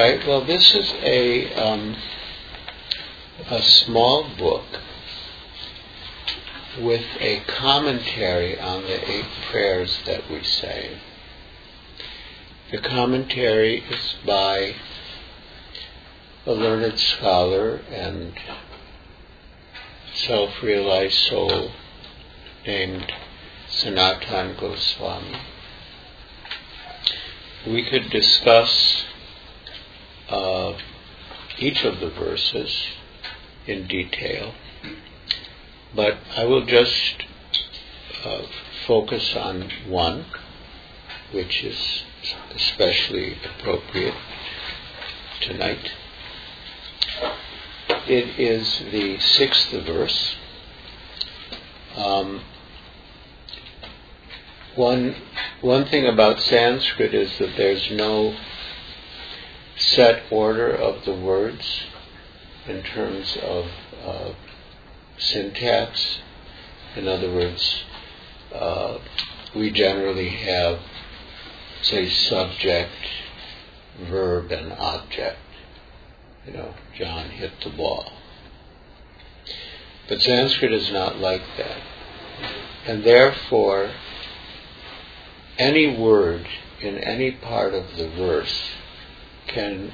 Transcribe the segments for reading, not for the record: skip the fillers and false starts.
right. Well, this is a small book with a commentary on the 8 prayers that we say. The commentary is by a learned scholar and self-realized soul named Sanatana Goswami. We could discuss each of the verses in detail, but I will just focus on one, which is especially appropriate tonight. It is the 6th verse. One thing about Sanskrit is that there's no set order of the words in terms of syntax. In other words, we generally have, say, subject, verb, and object. John hit the ball. But Sanskrit is not like that. And therefore, any word in any part of the verse can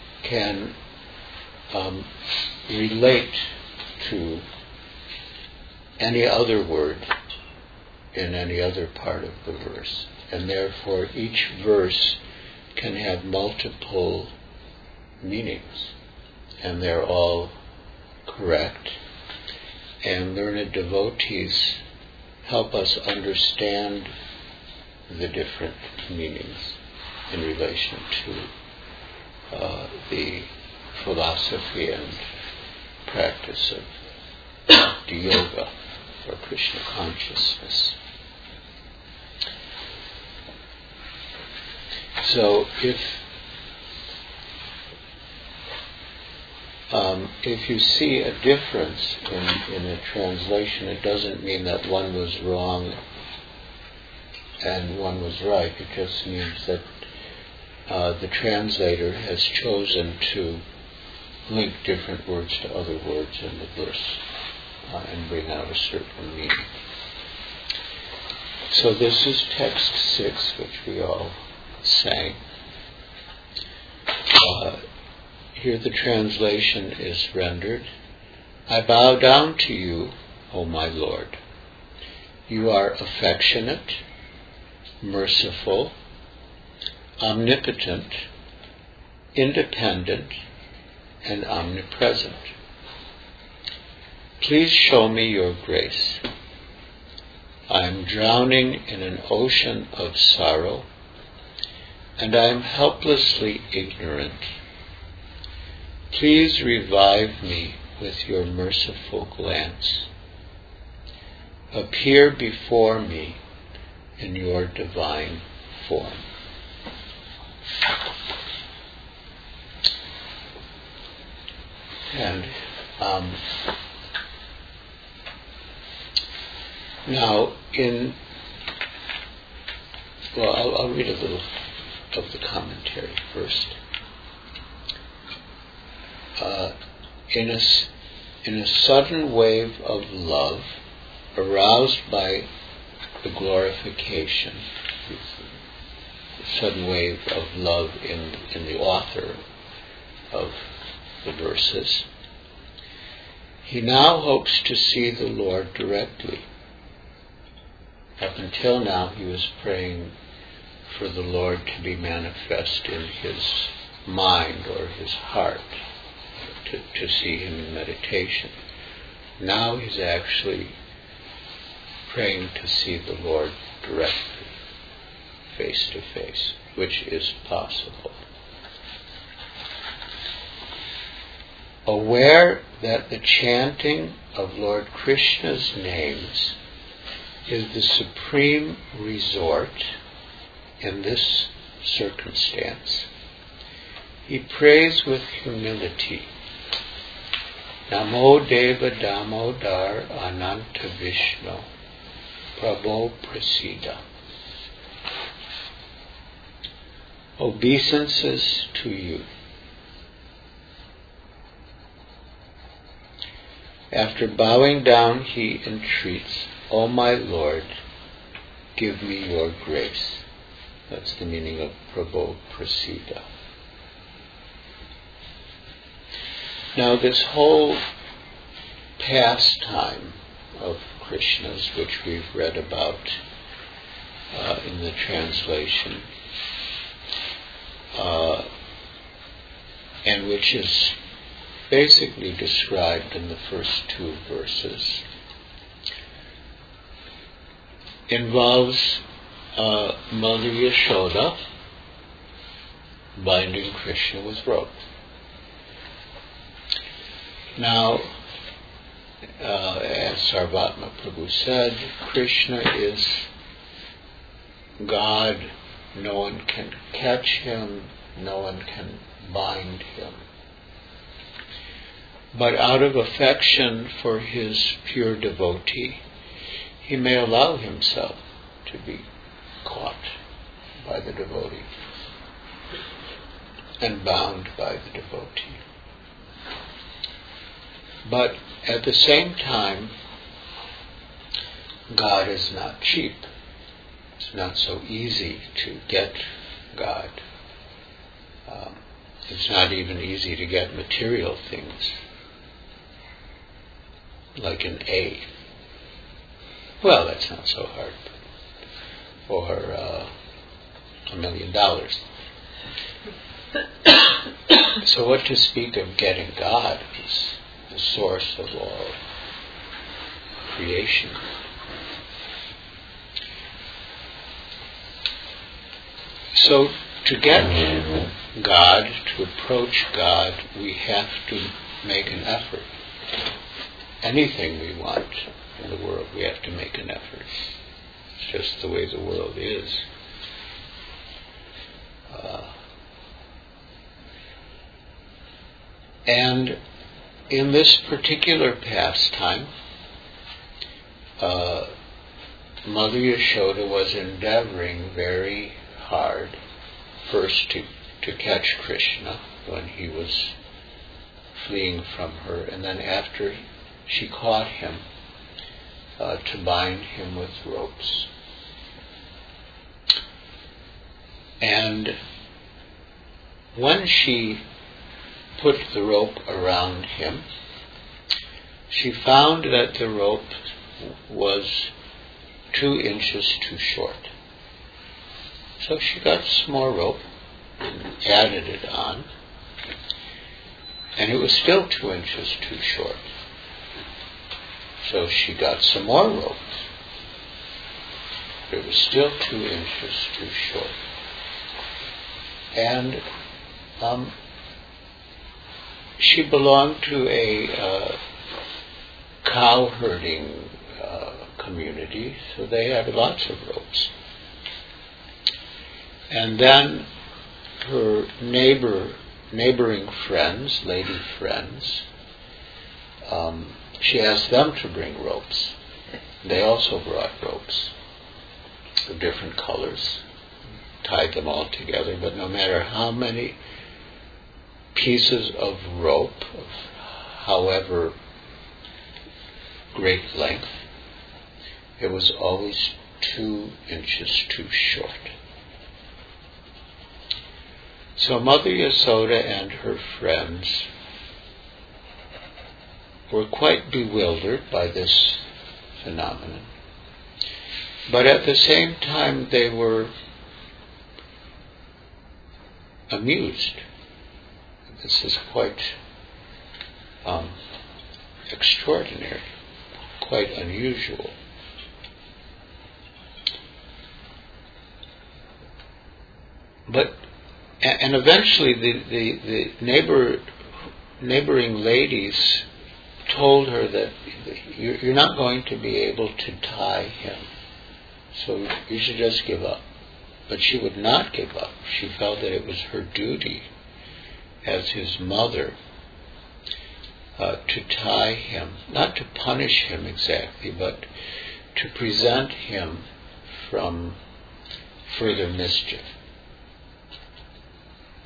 relate to any other word in any other part of the verse. And therefore, each verse can have multiple meanings. And they're all correct. And learned devotees help us understand the different meanings in relation to the philosophy and practice of Bhakti Yoga or Krishna consciousness. So if you see a difference in a translation, it doesn't mean that one was wrong and one was right. It just means that the translator has chosen to link different words to other words in the verse and bring out a certain meaning. So this is text 6, which we all sang. Here the translation is rendered, I bow down to you, O my Lord. You are affectionate, merciful, omnipotent, independent, and omnipresent. Please show me your grace. I am drowning in an ocean of sorrow, and I am helplessly ignorant. Please revive me with your merciful glance. Appear before me in your divine form. And now I'll read a little of the commentary first. In a sudden wave of love, aroused by the glorification, a sudden wave of love in the author of the verses, he now hopes to see the Lord directly. Up until now, he was praying for the Lord to be manifest in his mind or his heart, to see him in meditation. Now he's actually praying to see the Lord directly, face to face, which is possible. Aware that the chanting of Lord Krishna's names is the supreme resort in this circumstance, he prays with humility, Namo Deva Damodar Ananta Vishnu, Prabho Prasida. Obeisances to you, After bowing down, he entreats, "O my Lord, give me your grace." That's the meaning of Prabhu Prasida. Now this whole pastime of Krishna's, which we've read about in the translation, and which is basically described in the first 2 verses, involves Mother Yashoda binding Krishna with rope. Now, as Sarvatma Prabhu said, Krishna is God. No one can catch him, no one can bind him. But out of affection for his pure devotee, he may allow himself to be caught by the devotee and bound by the devotee. But at the same time, God is not cheap. It's not so easy to get God. It's not even easy to get material things, like an A. Well, that's not so hard. Or $1 million. So what to speak of getting God, who's the source of all creation? So to get God, to approach God, we have to make an effort. Anything we want in the world, we have to make an effort. It's just the way the world is. And in this particular pastime, Mother Yashoda was endeavoring very hard, first to catch Krishna when he was fleeing from her, and then after she caught him, to bind him with ropes. And when she put the rope around him, she found that the rope was 2 inches too short. So she got some more rope and added it on, and it was still 2 inches too short. So she got some more rope. It was still 2 inches too short. And she belonged to a cow herding community, so they had lots of ropes. And then her neighboring friends, lady friends, she asked them to bring ropes. They also brought ropes of different colors, tied them all together, but no matter how many pieces of rope, of however great length, it was always 2 inches too short. So Mother Yashoda and her friends were quite bewildered by this phenomenon. But at the same time they were amused. This is quite extraordinary, quite unusual. And eventually the neighboring ladies told her that you're not going to be able to tie him, so you should just give up. But she would not give up. She felt that it was her duty as his mother to tie him, not to punish him exactly, but to present him from further mischief.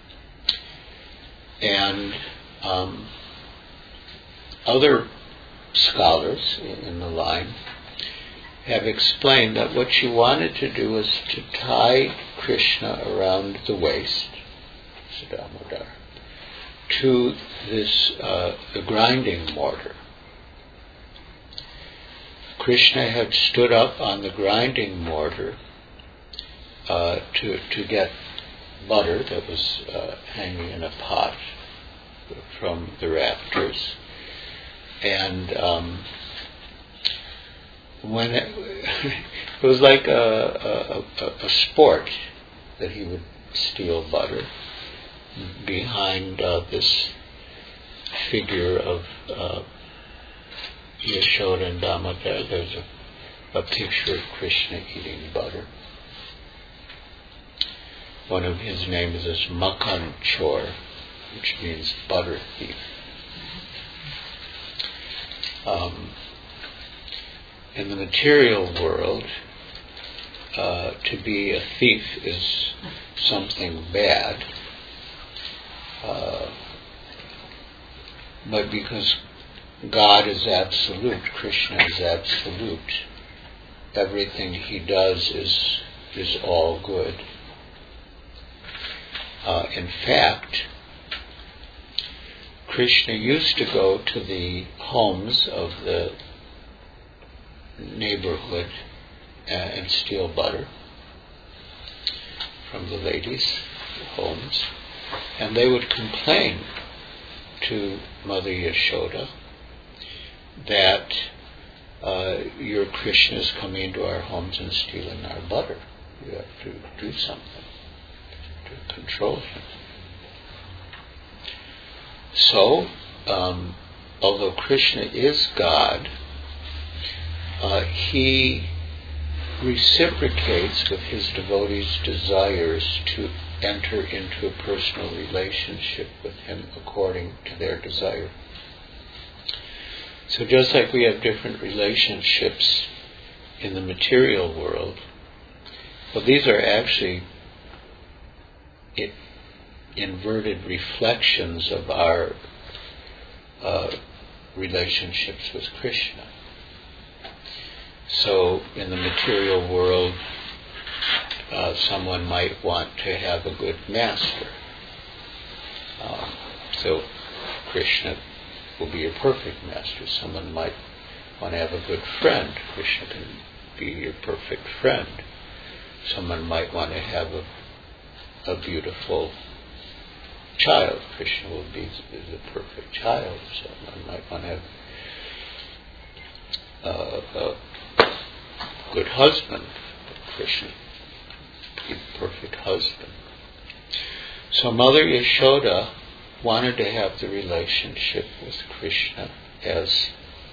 And other scholars in the line have explained that what she wanted to do was to tie Krishna around the waist, Damodar, to this the grinding mortar. Krishna had stood up on the grinding mortar to get butter that was hanging in a pot from the rafters, and when it was like a sport that he would steal butter behind this figure of Yashoda and Damodar. There's a picture of Krishna eating butter. One of his names is Makhan Chor, which means butter thief. In the material world, to be a thief is something bad, but because God is absolute, Krishna is absolute, everything he does is all good. In fact, Krishna used to go to the homes of the neighborhood and steal butter from the ladies' homes, and they would complain to Mother Yashoda that your Krishna is coming into our homes and stealing our butter. You have to do something to control him. So, although Krishna is God, he reciprocates with his devotees' desires to enter into a personal relationship with him according to their desire. So just like we have different relationships in the material world, well, these are actually inverted reflections of our relationships with Krishna. So in the material world, someone might want to have a good master. So Krishna will be a perfect master. Someone might want to have a good friend. Krishna can be your perfect friend. Someone might want to have a beautiful child. Krishna will be the perfect child. Someone might want to have a good husband. Krishna be the perfect husband. So Mother Yashoda wanted to have the relationship with Krishna as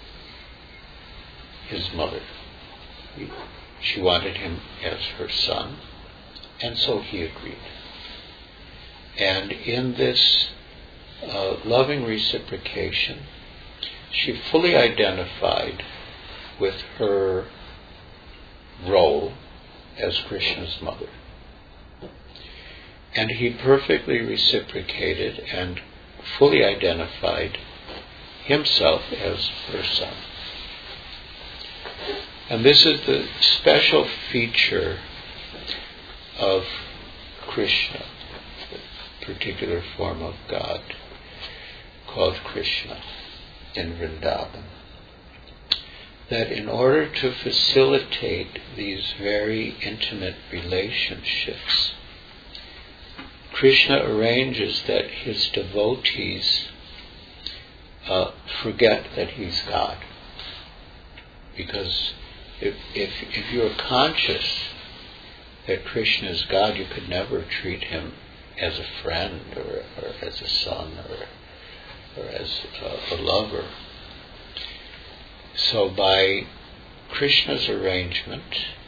his mother. She wanted him as her son, and so he agreed. And in this loving reciprocation, she fully identified with her role as Krishna's mother. And he perfectly reciprocated and fully identified himself as her son. And this is the special feature of Krishna, the particular form of God called Krishna in Vrindavan. That in order to facilitate these very intimate relationships, Krishna arranges that his devotees forget that he's God. Because if you're conscious that Krishna is God, you could never treat him as a friend or as a son or as a lover. So by Krishna's arrangement,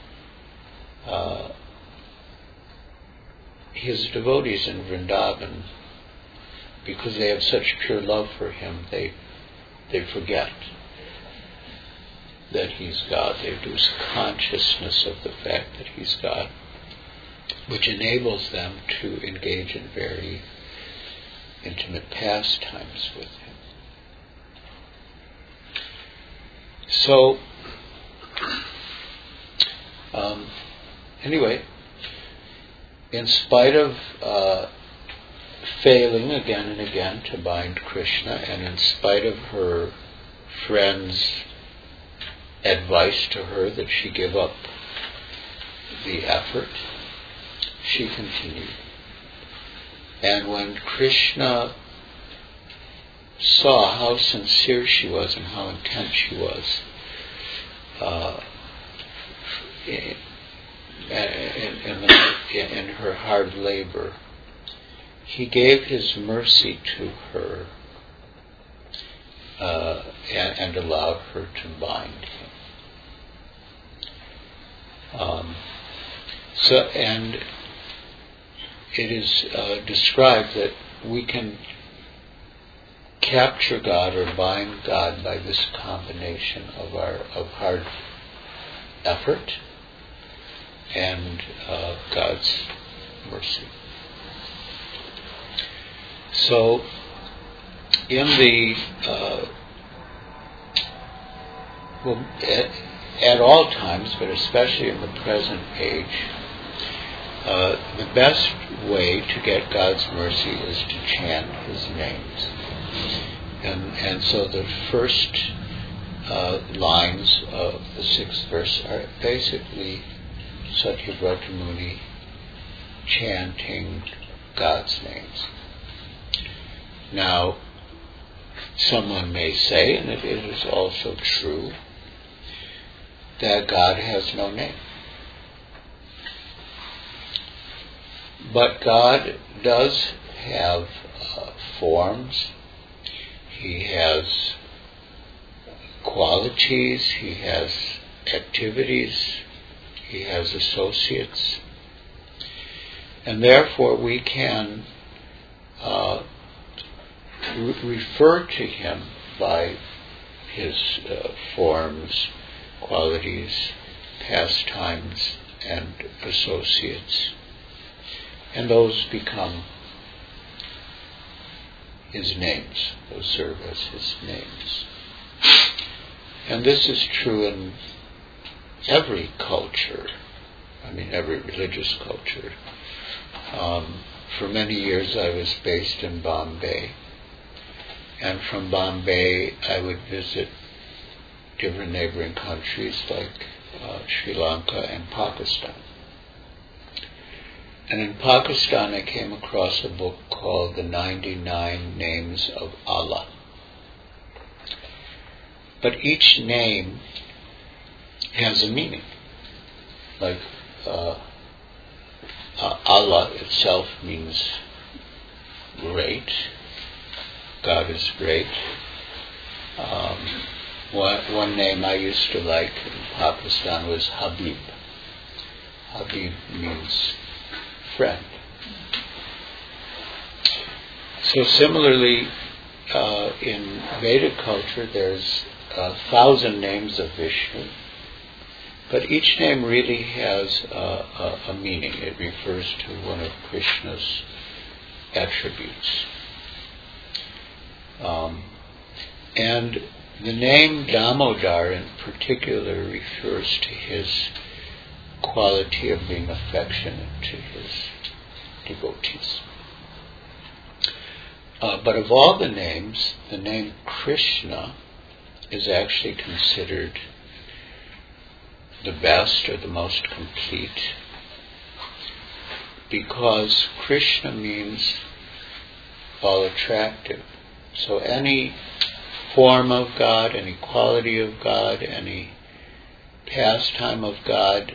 his devotees in Vrindavan, because they have such pure love for him, they forget that he's God. They lose consciousness of the fact that he's God, which enables them to engage in very intimate pastimes with him. So, anyway, in spite of failing again and again to bind Krishna, and in spite of her friends' advice to her that she give up the effort, she continued. And when Krishna saw how sincere she was and how intent she was in her hard labor, he gave his mercy to her and allowed her to bind him. And it is described that we can capture God or bind God by this combination of hard effort and God's mercy. So, in the at all times, but especially in the present age, the best way to get God's mercy is to chant His names. And so the first lines of the 6th verse are basically Satyavrata Muni chanting God's names. Now, someone may say, and it is also true, that God has no name. But God does have forms. He has qualities. He has activities. He has associates. And therefore we can refer to Him by His forms, qualities, pastimes, and associates. And those become His names. Those serve as His names. And this is true in every culture. I mean, every religious culture. For many years I was based in Bombay. And from Bombay I would visit different neighboring countries like Sri Lanka and Pakistan. And in Pakistan I came across a book called The 99 Names of Allah. But each name has a meaning. Like Allah itself means great. God is great. One name I used to like in Pakistan was Habib. Habib means friend. So similarly, in Vedic culture, there's 1,000 names of Vishnu, but each name really has a meaning. It refers to one of Krishna's attributes. And the name Damodar in particular refers to his quality of being affectionate to his devotees. But of all the names, the name Krishna is actually considered the best or the most complete, because Krishna means all attractive. So any form of God, any quality of God, any pastime of God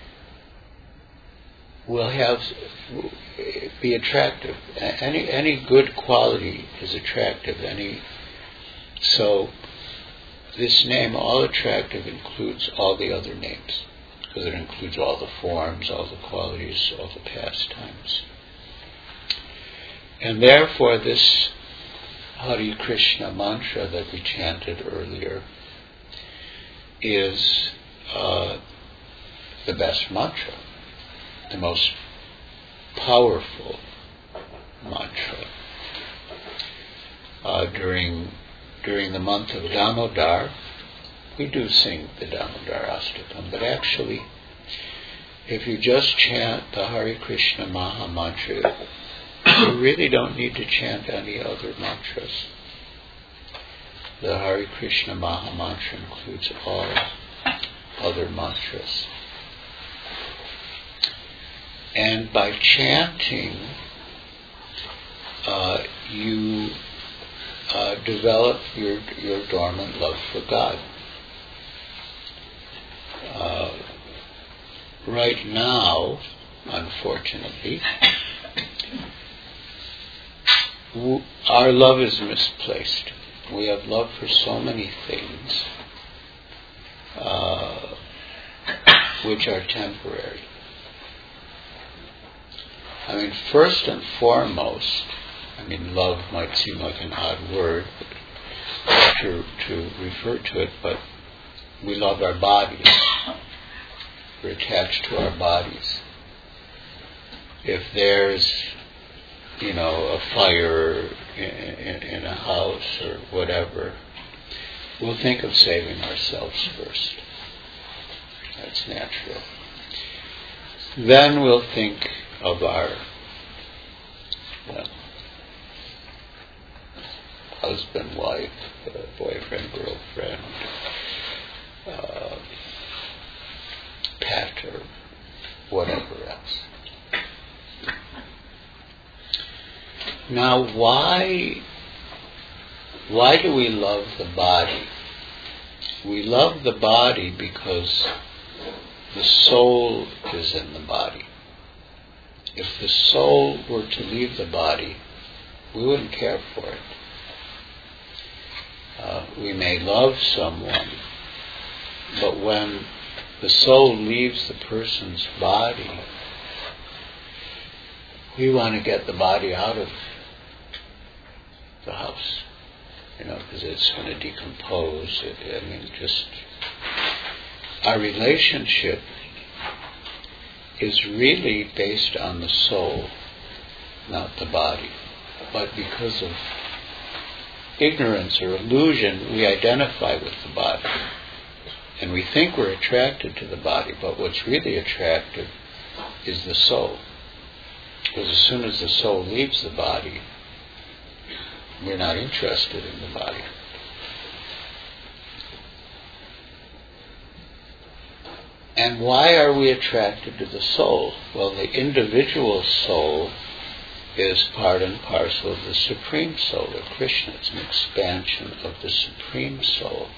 will be attractive. Any good quality is attractive. So this name, all attractive, includes all the other names, because it includes all the forms, all the qualities, all the pastimes. And therefore this Hare Krishna mantra that we chanted earlier is the best mantra, the most powerful mantra. During the month of Damodar, we do sing the Damodarastakam, but actually, if you just chant the Hare Krishna Maha Mantra, you really don't need to chant any other mantras. The Hare Krishna Maha Mantra includes all other mantras. And by chanting, you develop your dormant love for God. Right now, unfortunately, our love is misplaced. We have love for so many things which are temporary. I mean, first and foremost, love might seem like an odd word to refer to it, but we love our bodies. We're attached to our bodies. If there's, a fire in a house or whatever, we'll think of saving ourselves first. That's natural. Then we'll think of our husband, wife, boyfriend, girlfriend, pet, or whatever else. Now, why do we love the body? We love the body because the soul is in the body. If the soul were to leave the body, we wouldn't care for it. We may love someone, but when the soul leaves the person's body, we want to get the body out of the house, because it's going to decompose. Our relationship is really based on the soul, not the body. But because of ignorance or illusion, we identify with the body. And we think we're attracted to the body, but what's really attractive is the soul. Because as soon as the soul leaves the body, we're not interested in the body. And why are we attracted to the soul? Well, the individual soul is part and parcel of the Supreme Soul of Krishna. It's an expansion of the Supreme Soul.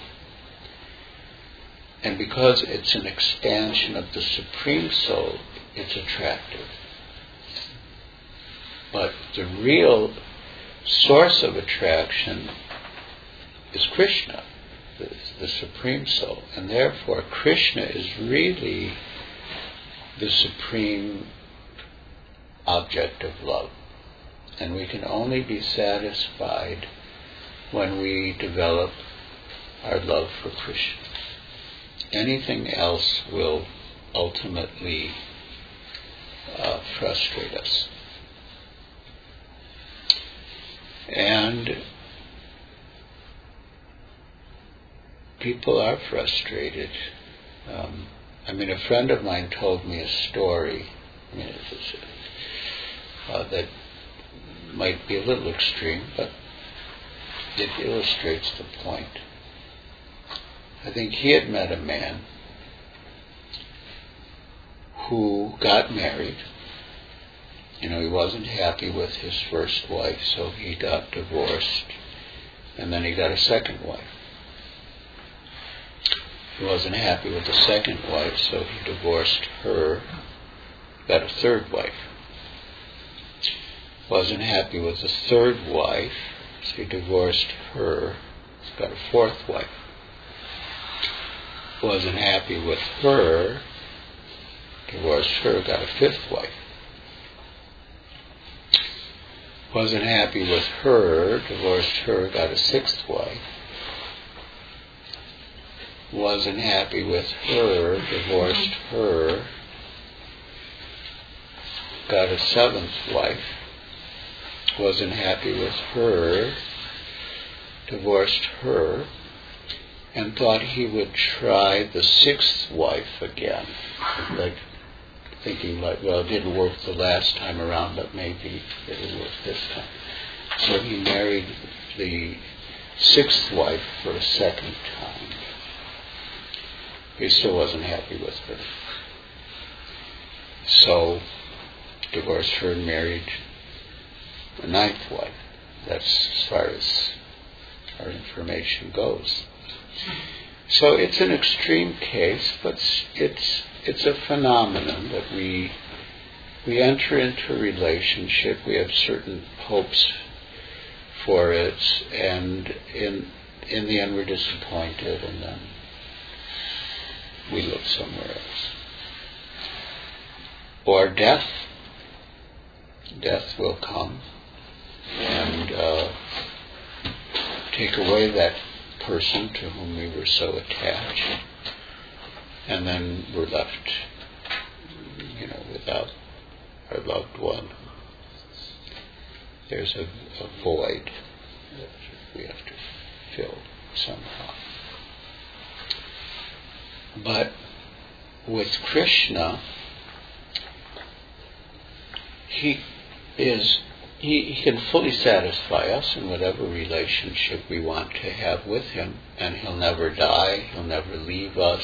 And because it's an expansion of the Supreme Soul, it's attractive. But the real source of attraction is Krishna, the Supreme Soul. And therefore, Krishna is really the supreme object of love. And we can only be satisfied when we develop our love for Krishna. Anything else will ultimately frustrate us. And people are frustrated. A friend of mine told me a story that might be a little extreme, but it illustrates the point. I think he had met a man who got married. He wasn't happy with his first wife, so he got divorced, and then he got a second wife. He wasn't happy with the second wife, so he divorced her, got a third wife. Wasn't happy with the third wife, so he divorced her, got a fourth wife. Wasn't happy with her, divorced her, got a fifth wife. Wasn't happy with her, divorced her, got a sixth wife. Wasn't happy with her, divorced her, got a seventh wife. Wasn't happy with her, divorced her, and thought he would try the sixth wife again, like thinking like, well, it didn't work the last time around, but maybe it'll work this time. So he married the sixth wife for a second time. He still wasn't happy with her. So divorced her and married the ninth wife. That's as far as our information goes. So it's an extreme case, but it's a phenomenon that we enter into a relationship. We have certain hopes for it, and in the end we're disappointed, and then we look somewhere else. Or death will come and take away that person to whom we were so attached, and then we're left, without our loved one. There's a void that we have to fill somehow. But with Krishna, he can fully satisfy us in whatever relationship we want to have with him, and he'll never die, he'll never leave us.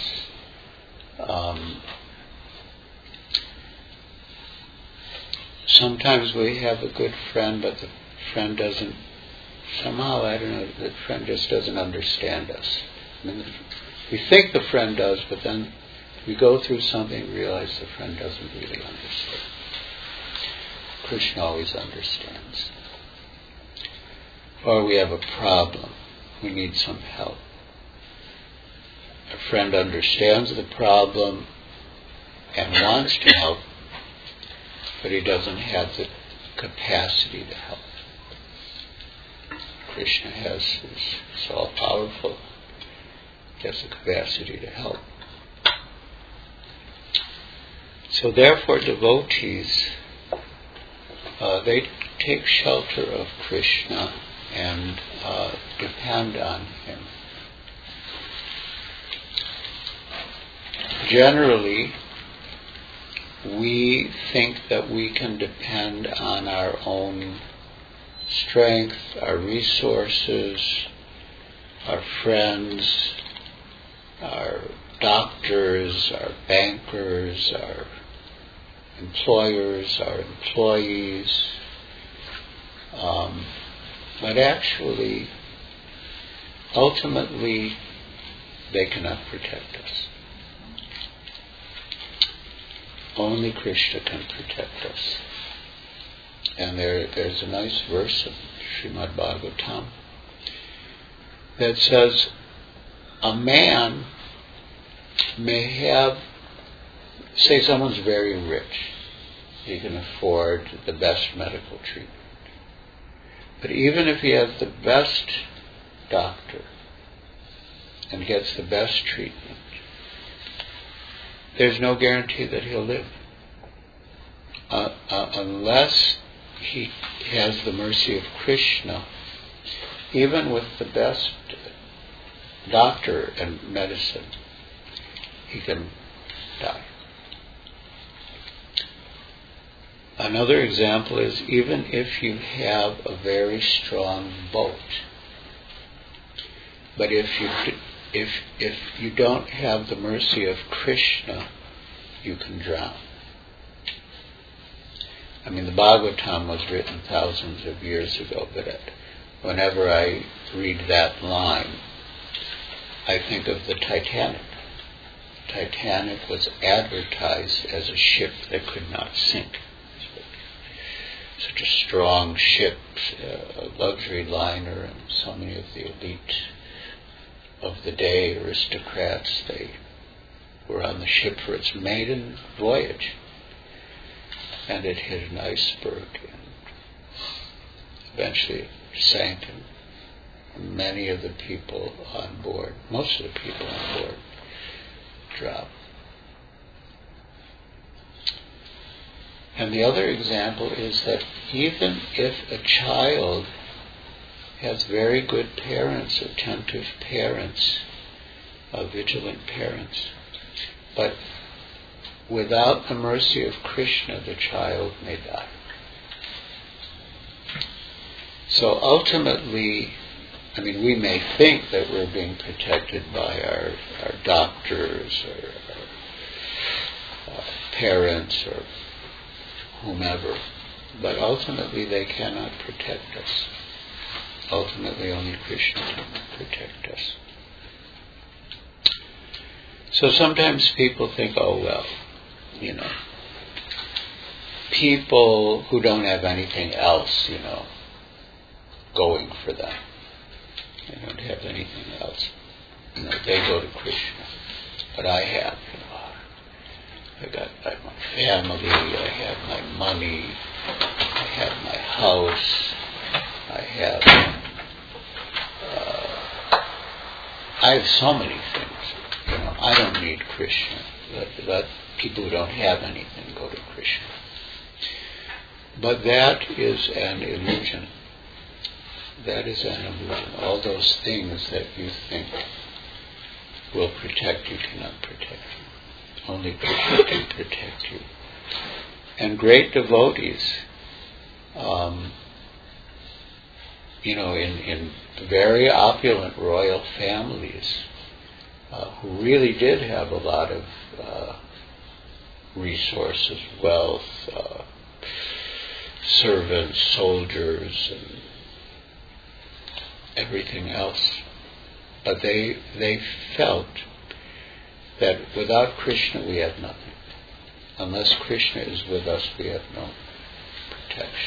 Sometimes we have a good friend, but the friend doesn't, somehow, the friend just doesn't understand us. We think the friend does, but then we go through something and realize the friend doesn't really understand. Krishna always understands. Or we have a problem. We need some help. A friend understands the problem and wants to help, but he doesn't have the capacity to help. Krishna is all-powerful. He has the capacity to help. So therefore devotees, they take shelter of Krishna and depend on him. Generally, we think that we can depend on our own strength, our resources, our friends, our doctors, our bankers, our employers, our employees, but actually, ultimately, they cannot protect us. Only Krishna can protect us. And there's a nice verse of Srimad Bhagavatam that says, a man may have, say someone's very rich, he can afford the best medical treatment. But even if he has the best doctor and gets the best treatment, there's no guarantee that he'll live. Unless he has the mercy of Krishna, even with the best doctor and medicine, he can die. Another example is, even if you have a very strong boat, but if you don't have the mercy of Krishna, you can drown. I mean, the Bhagavatam was written thousands of years ago, but whenever I read that line, I think of the Titanic. Titanic was advertised as a ship that could not sink. Such a strong ship, a luxury liner, and so many of the elite of the day, aristocrats, they were on the ship for its maiden voyage. And it hit an iceberg and eventually sank, and many of the people on board, most of the people on board, drowned. And the other example is that even if a child has very good parents, attentive parents, vigilant parents. But without the mercy of Krishna, the child may die. So ultimately, we may think that we're being protected by our doctors or our parents or whomever, but ultimately they cannot protect us. Ultimately only Krishna can protect us. So sometimes people think, people who don't have anything else, going for them. They don't have anything else. They go to Krishna. But I have, I got my family, I have my money, I have my house, I have so many things. I don't need Krishna. Let people who don't have anything go to Krishna. But that is an illusion. That is an illusion. All those things that you think will protect you cannot protect you. Only Krishna can protect you. And great devotees, in very opulent royal families, who really did have a lot of resources, wealth, servants, soldiers, and everything else. But they felt that without Krishna we have nothing. Unless Krishna is with us, we have no protection.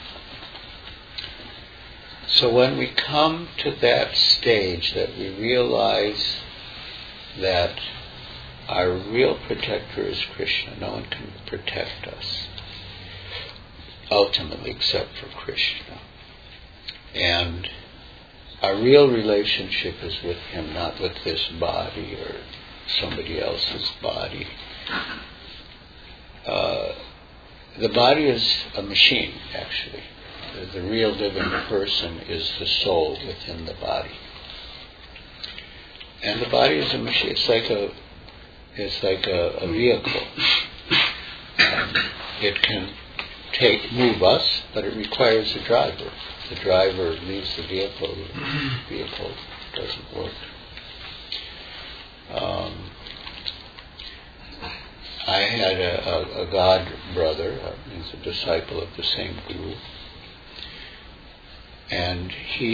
So when we come to that stage that we realize that our real protector is Krishna, no one can protect us ultimately except for Krishna. And our real relationship is with Him, not with this body or somebody else's body. The body is a machine, actually. The real living person is the soul within the body. And the body is a machine. It's like a vehicle. It can move us, but it requires a driver. If the driver leaves the vehicle doesn't work. I had a god brother, he's a disciple of the same guru, and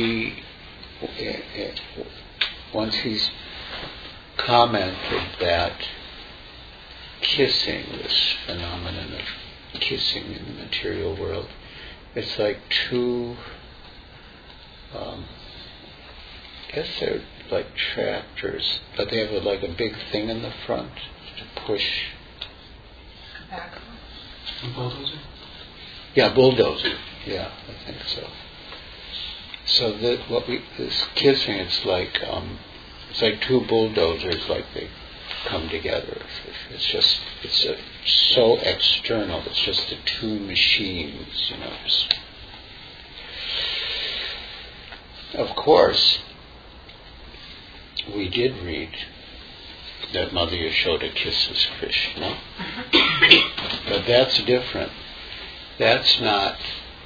once he's commented that kissing, this phenomenon of kissing in the material world, it's like two, I guess they're like tractors, but they have a big thing in the front to push. A bulldozer? Yeah, bulldozer. Yeah, I think so. So this kissing, it's like two bulldozers, like they come together. It's so external. It's just the two machines, Of course, we did read that Mother Yashoda kisses Krishna, but that's different. That's not.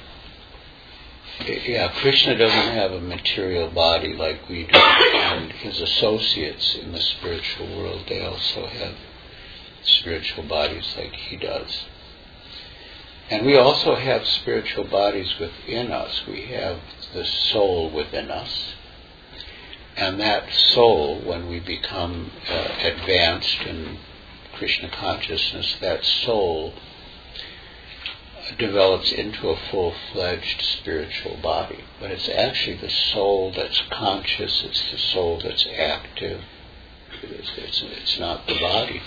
Yeah, Krishna doesn't have a material body like we do, and his associates in the spiritual world, they also have spiritual bodies like he does. And we also have spiritual bodies within us. We have the soul within us. And that soul, when we become advanced in Krishna consciousness, that soul develops into a full-fledged spiritual body. But it's actually the soul that's conscious, it's the soul that's active. It's not the body.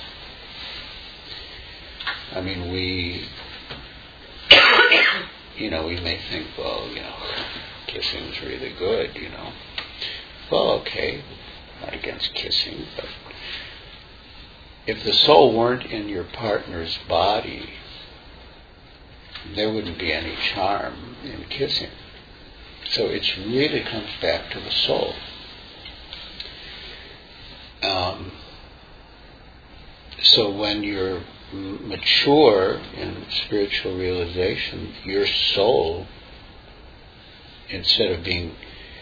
We may think, kissing is really good, Well, okay, not against kissing, but if the soul weren't in your partner's body, there wouldn't be any charm in kissing. So it really comes back to the soul. So when you're mature in spiritual realization, your soul, instead of being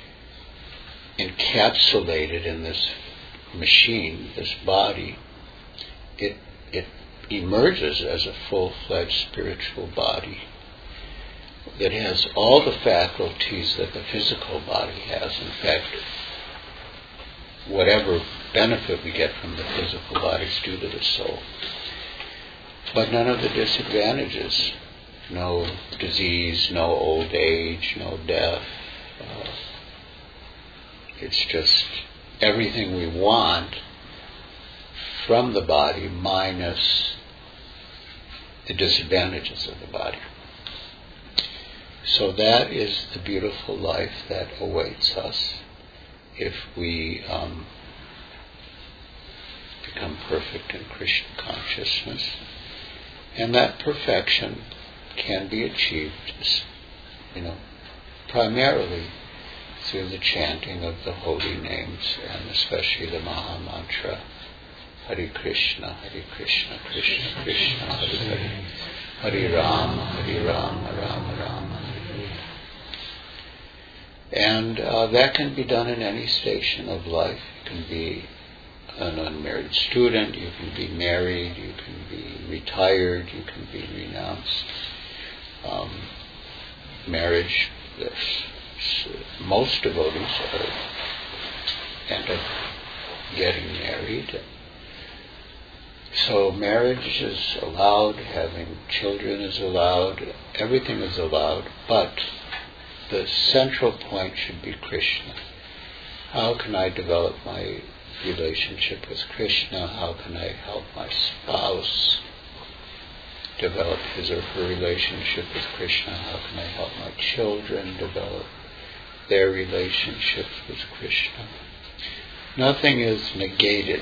encapsulated in this machine, this body, it emerges as a full-fledged spiritual body that has all the faculties that the physical body has. In fact, whatever benefit we get from the physical body is due to the soul. But none of the disadvantages, no disease, no old age, no death. It's just everything we want from the body minus the disadvantages of the body. So that is the beautiful life that awaits us if we become perfect in Krishna consciousness. And that perfection can be achieved, primarily through the chanting of the holy names, and especially the Maha Mantra, Hare Krishna, Krishna Krishna, Hare Hare, Hare Rama, Rama Rama, Hare Hare. And that can be done in any station of life. You can be an unmarried student, you can be married, you can be retired, you can be renounced. Marriage, most devotees end up getting married. So marriage is allowed, having children is allowed, everything is allowed, but the central point should be Krishna. How can I develop my relationship with Krishna? How can I help my spouse develop his or her relationship with Krishna? How can I help my children develop their relationships with Krishna? Nothing is negated.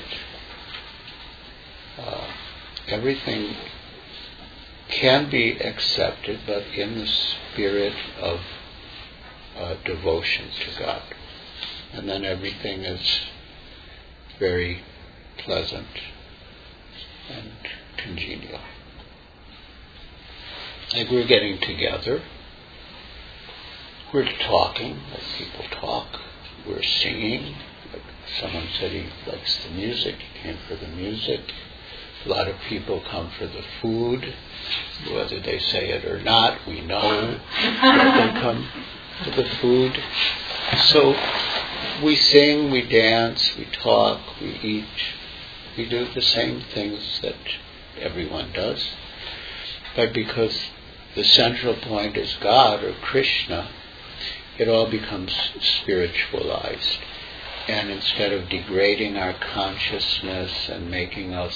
Everything can be accepted, but in the spirit of devotion to God. And then everything is very pleasant and congenial. Like we're getting together, we're talking, like people talk, we're singing. Like someone said he likes the music, he came for the music. A lot of people come for the food, whether they say it or not, we know that they come for the food. So we sing, we dance, we talk, we eat, we do the same things that everyone does. But because the central point is God or Krishna, it all becomes spiritualized. And instead of degrading our consciousness and making us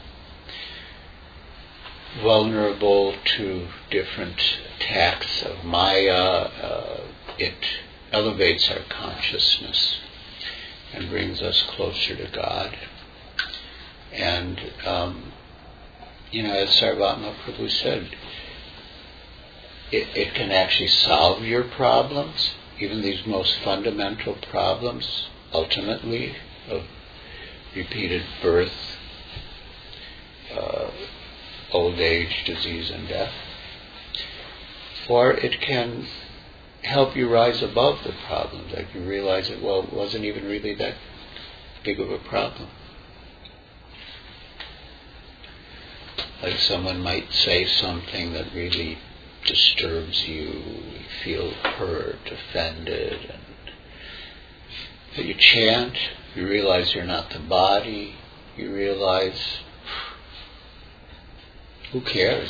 vulnerable to different attacks of Maya, it elevates our consciousness and brings us closer to God. And, as Sarvatma Prabhu said, it can actually solve your problems, even these most fundamental problems, ultimately, of repeated birth, old age, disease, and death. Or it can help you rise above the problems, like you realize that, it wasn't even really that big of a problem. Like someone might say something that really disturbs you, you feel hurt, offended, but you chant, you realize you're not the body, you realize, who cares,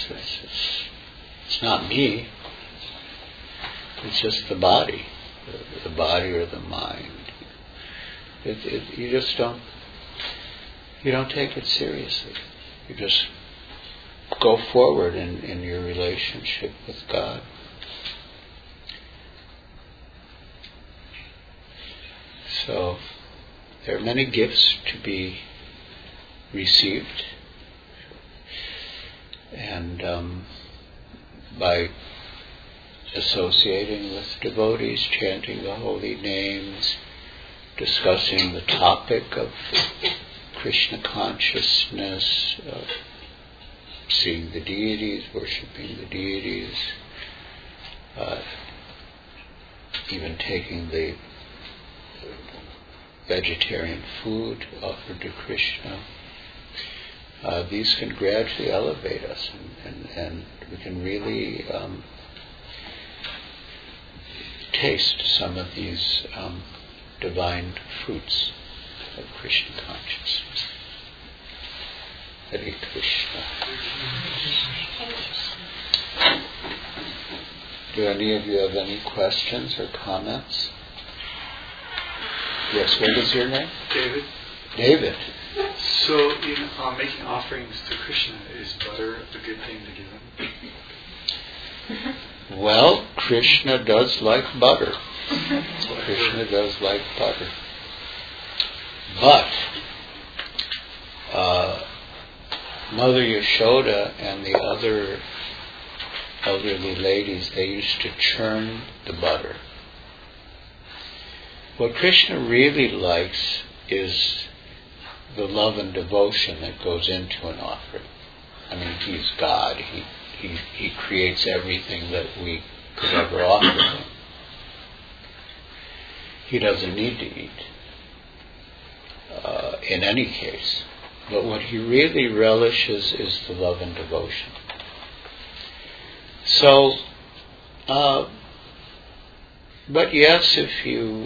it's not me, it's just the body or the mind. You just don't take it seriously. You just go forward in your relationship with God. So there are many gifts to be received, and by associating with devotees, chanting the holy names, discussing the topic of Krishna consciousness, seeing the deities, worshipping the deities, even taking the vegetarian food offered to Krishna. These can gradually elevate us, and we can really taste some of these divine fruits of Krishna consciousness. Hare Krishna. Do any of you have any questions or comments? Yes, what is your name? David. David. So, in making offerings to Krishna, is butter a good thing to give him? Well, Krishna does like butter. Krishna does like butter. But Mother Yashoda and the other elderly ladies, they used to churn the butter. What Krishna really likes is the love and devotion that goes into an offering. I mean, He's God. He creates everything that we could ever offer Him. He doesn't need to eat, in any case. But what He really relishes is the love and devotion. So, but yes, if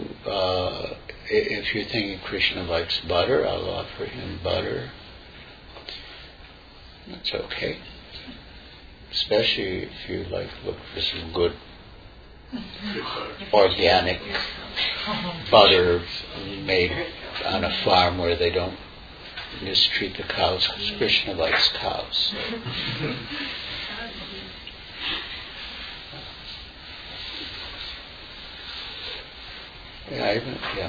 you're thinking Krishna likes butter, I'll offer Him butter. That's okay. Especially if you look for some good organic butter made on a farm where they don't mistreat the cows, because Krishna likes cows. Yeah. Okay.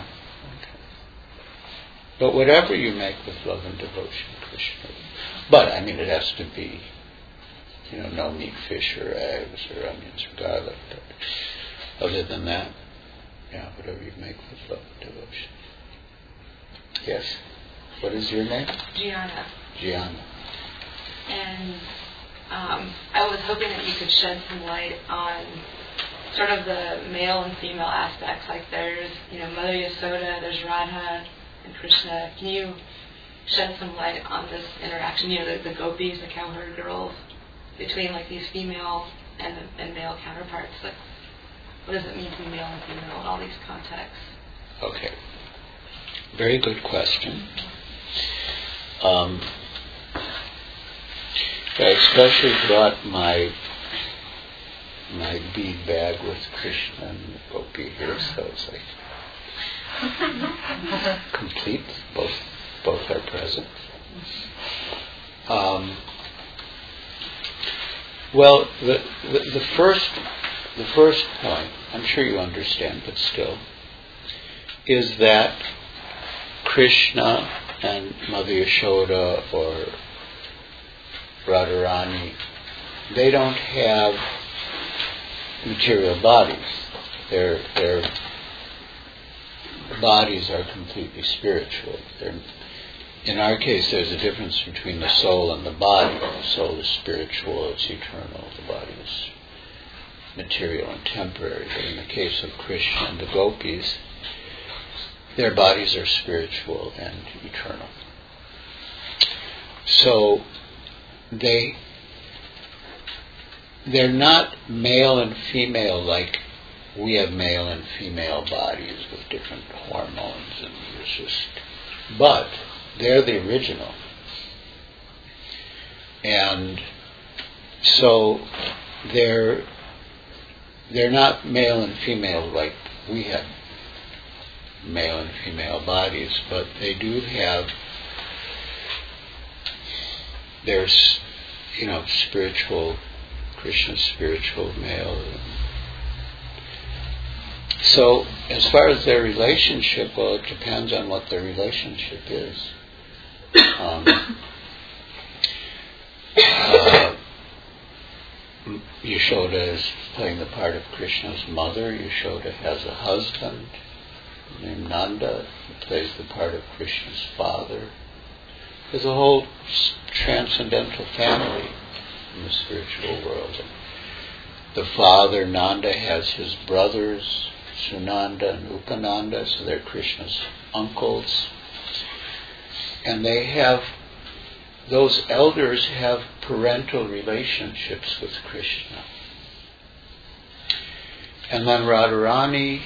But whatever you make with love and devotion, Krishna. But I mean, it has to be, no meat, fish, or eggs, or onions, or garlic. But other than that, whatever you make with love and devotion. Yes. What is your name? Gianna. Gianna. And I was hoping that you could shed some light on sort of the male and female aspects. Like there's, Mother Yashoda, there's Radha and Krishna. Can you shed some light on this interaction? The gopis, the cowherd girls, between like these female and male counterparts. Like, what does it mean to be male and female in all these contexts? Okay. Very good question. I especially brought my bead bag with Krishna and Gopi here, so it's like complete. Both are present. Well, the first point, I'm sure you understand, but still, is that Krishna and Mother Yashoda or Radharani, they don't have material bodies. Their bodies are completely spiritual. In our case, there's a difference between the soul and the body. The soul is spiritual, it's eternal. The body is material and temporary. But in the case of Krishna and the gopis, their bodies are spiritual and eternal. So they're not male and female like we have male and female bodies with different hormones and but they're the original. And so they're not male and female like we have male and female bodies, but they do have their spiritual, Krishna's spiritual male. So as far as their relationship, well, it depends on what their relationship is. Yashoda is playing the part of Krishna's mother. Yashoda has a husband. named Nanda. He plays the part of Krishna's father. There's a whole transcendental family in the spiritual world. The father, Nanda, has his brothers, Sunanda and Upananda, so they're Krishna's uncles. And those elders have parental relationships with Krishna. And then Radharani,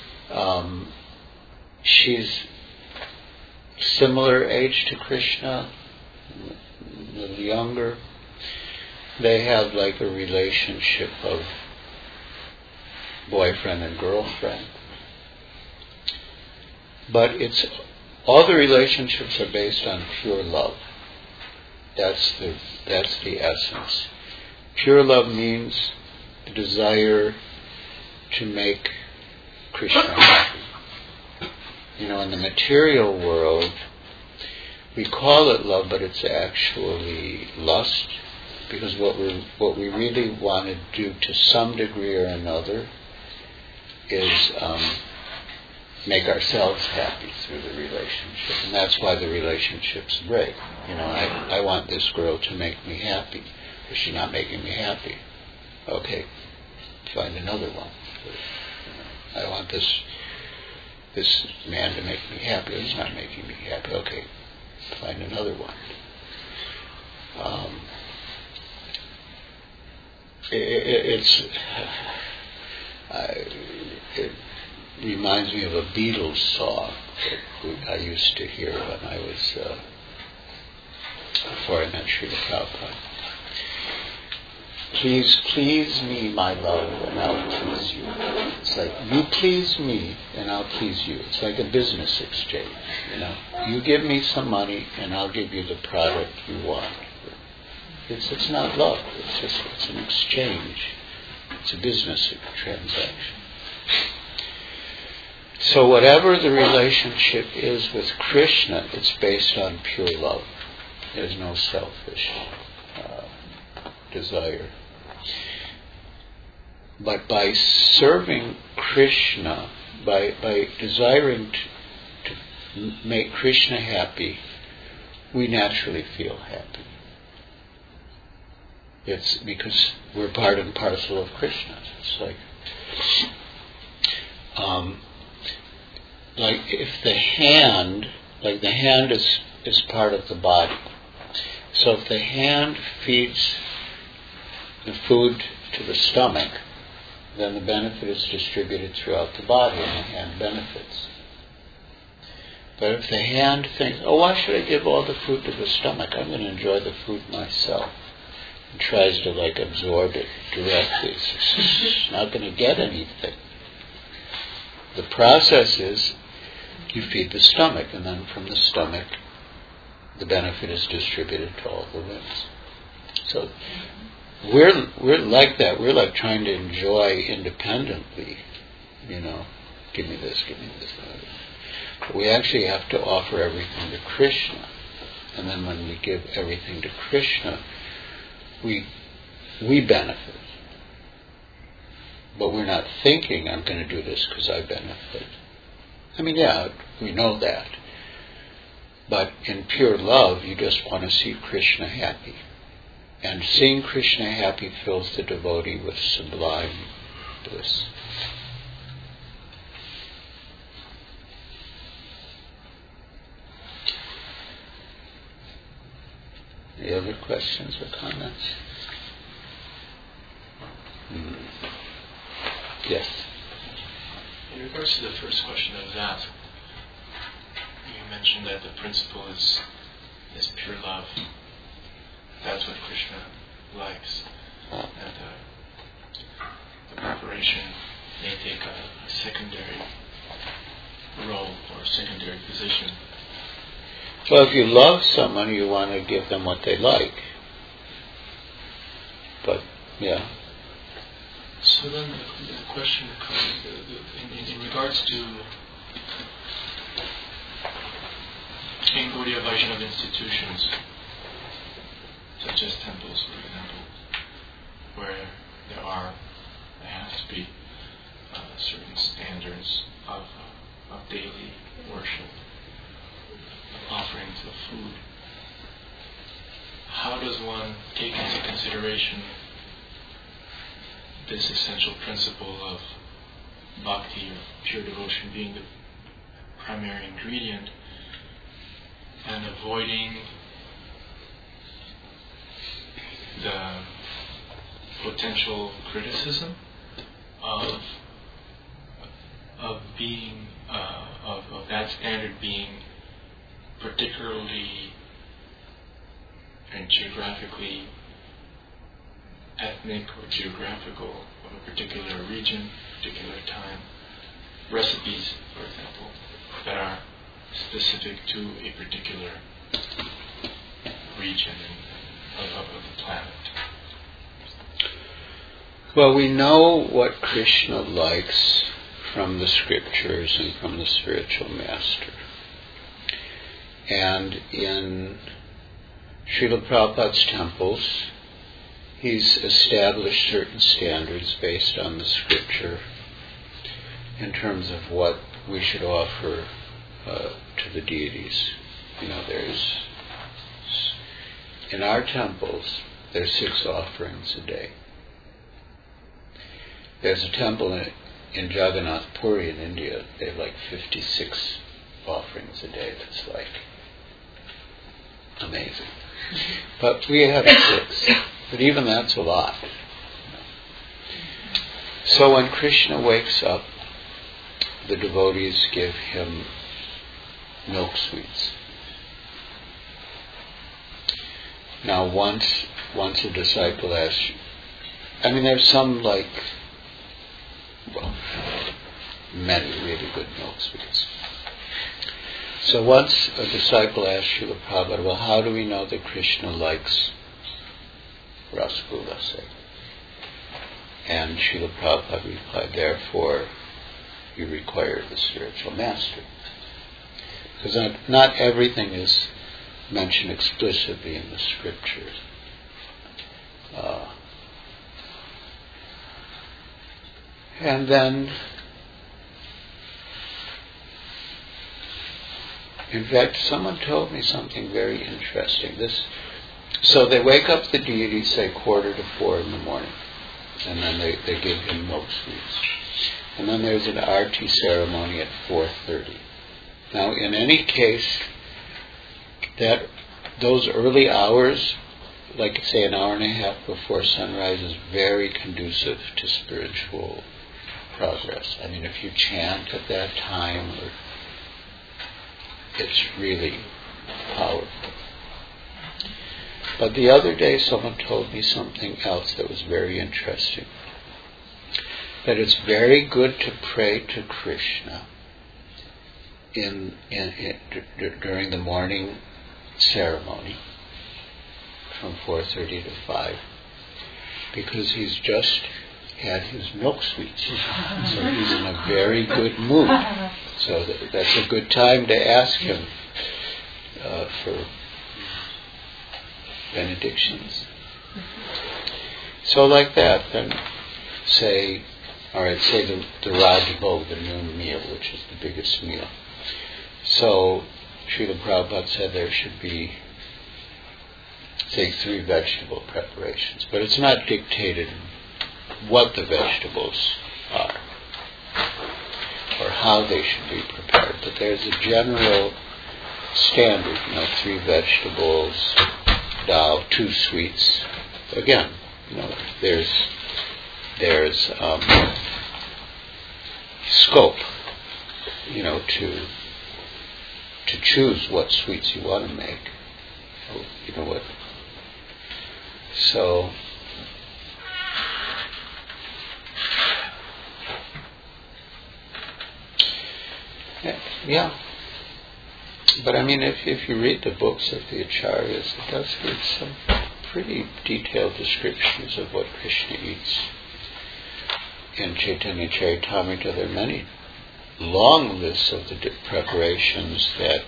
she's similar age to Krishna, a little younger. They have like a relationship of boyfriend and girlfriend. But all the relationships are based on pure love. That's the essence. Pure love means the desire to make Krishna happy. In the material world, we call it love, but it's actually lust, because what we really want to do to some degree or another is make ourselves happy through the relationship, and that's why the relationships break. I want this girl to make me happy, but she's not making me happy. Okay, find another one. I want this man to make me happy, but he's not making me happy. Okay, find another one. It reminds me of a Beatles song that I used to hear when I was before I met Srila Prabhupada. Please, please me, my love, and I'll please you. It's like, you please me, and I'll please you. It's like a business exchange, You give me some money, and I'll give you the product you want. It's not love. It's an exchange. It's a business transaction. So whatever the relationship is with Krishna, it's based on pure love. There's no selfish desire. But by serving Krishna, by desiring to make Krishna happy, we naturally feel happy. It's because we're part and parcel of Krishna. It's like if the hand is part of the body. So if the hand feeds the food to the stomach, then the benefit is distributed throughout the body and the hand benefits. But if the hand thinks, why should I give all the food to the stomach? I'm going to enjoy the food myself. And tries to absorb it directly. It's not going to get anything. The process is you feed the stomach, and then from the stomach the benefit is distributed to all the limbs. So we're like that. We're like trying to enjoy independently, give me this, give me this. But we actually have to offer everything to Krishna. And then when we give everything to Krishna, we benefit. But we're not thinking, I'm going to do this because I benefit. We know that. But in pure love, you just want to see Krishna happy. And seeing Krishna happy fills the devotee with sublime bliss. Any other questions or comments? Yes. In regards to the first question that was asked, you mentioned that the principle is pure love. That's what Krishna likes. And the preparation may take a secondary role or secondary position. Well, if you love someone, you want to give them what they like. But, yeah. So then the question comes in regards to in Gaudiya Vaishnava institutions, such as temples, for example, where there have to be certain standards of of daily worship, offerings of food. How does one take into consideration this essential principle of bhakti, or pure devotion, being the primary ingredient, and avoiding the potential criticism of being of that standard being particularly and geographically ethnic or geographical of a particular region, particular time. Recipes, for example, that are specific to a particular region of the planet. Well, we know what Krishna likes from the scriptures and from the spiritual master. And in Srila Prabhupada's temples, he's established certain standards based on the scripture in terms of what we should offer to the deities. You know, in our temples, there's 6 offerings a day. There's a temple in Jagannath Puri in India. They have like 56 offerings a day. That's like amazing. But we have 6. But even that's a lot. So when Krishna wakes up, the devotees give him milk sweets. Now once a disciple asked, there's some many really good milk sweets. So once a disciple asked Srila Prabhupada, well, how do we know that Krishna likes rasgulla, say? And Srila Prabhupada replied, therefore, you require the spiritual master. Because not everything is mentioned explicitly in the scriptures. And then, in fact, someone told me something very interesting. So they wake up the deity, say 3:45 in the morning, and then they give him milk sweets. And then there's an arti ceremony at 4:30. Now, in any case, those early hours, like say an hour and a half before sunrise, is very conducive to spiritual progress. If you chant at that time, it's really powerful. But the other day someone told me something else that was very interesting. That it's very good to pray to Krishna during the morning ceremony from 4:30 to 5, because he's just had his milk sweets, so he's in a very good mood. So that's a good time to ask him for benedictions. So like that, then say the Raj Bhog, the noon meal, which is the biggest meal. So Srila Prabhupada said there should be, say, 3 vegetable preparations, but it's not dictated what the vegetables are or how they should be prepared, but there's a general standard, 3 vegetables, dal, 2 sweets. Again, there's scope, to choose what sweets you want to make. So yeah. But if you read the books of the Acharyas, it does give some pretty detailed descriptions of what Krishna eats. In Chaitanya Charitamrita, there are many long lists of the preparations that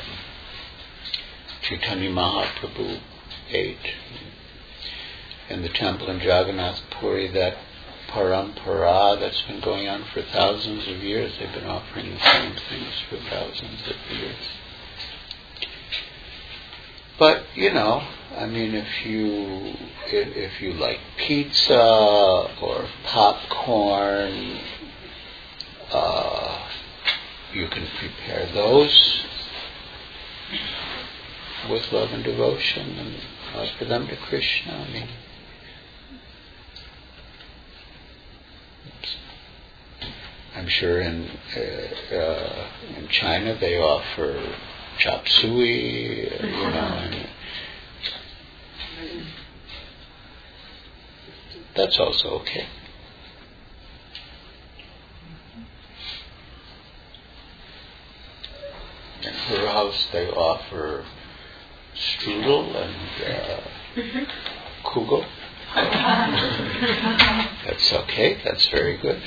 Chaitanya Mahaprabhu ate. In the temple in Jagannath Puri, that parampara that's been going on for thousands of years. They've been offering the same things for thousands of years. But, if you like pizza or popcorn, you can prepare those with love and devotion and offer them to Krishna. I'm sure in China they offer chop suey, and that's also okay. In her house they offer strudel and kugel. That's okay, that's very good.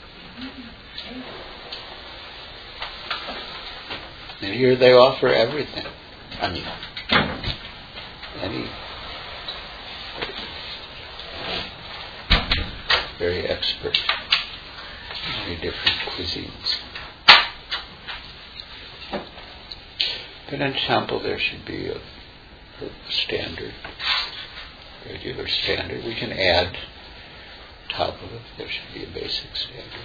And here they offer everything. Any very expert, many different cuisines. But in temple there should be a standard, regular standard. We can add top of it. There should be a basic standard.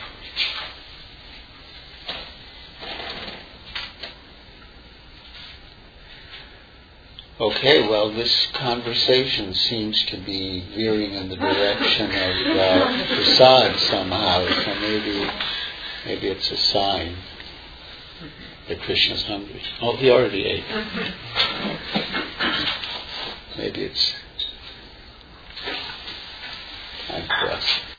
Okay, well, this conversation seems to be veering in the direction of prasad somehow, so maybe it's a sign that Krishna's hungry. Oh, he already ate. Maybe it's time for us.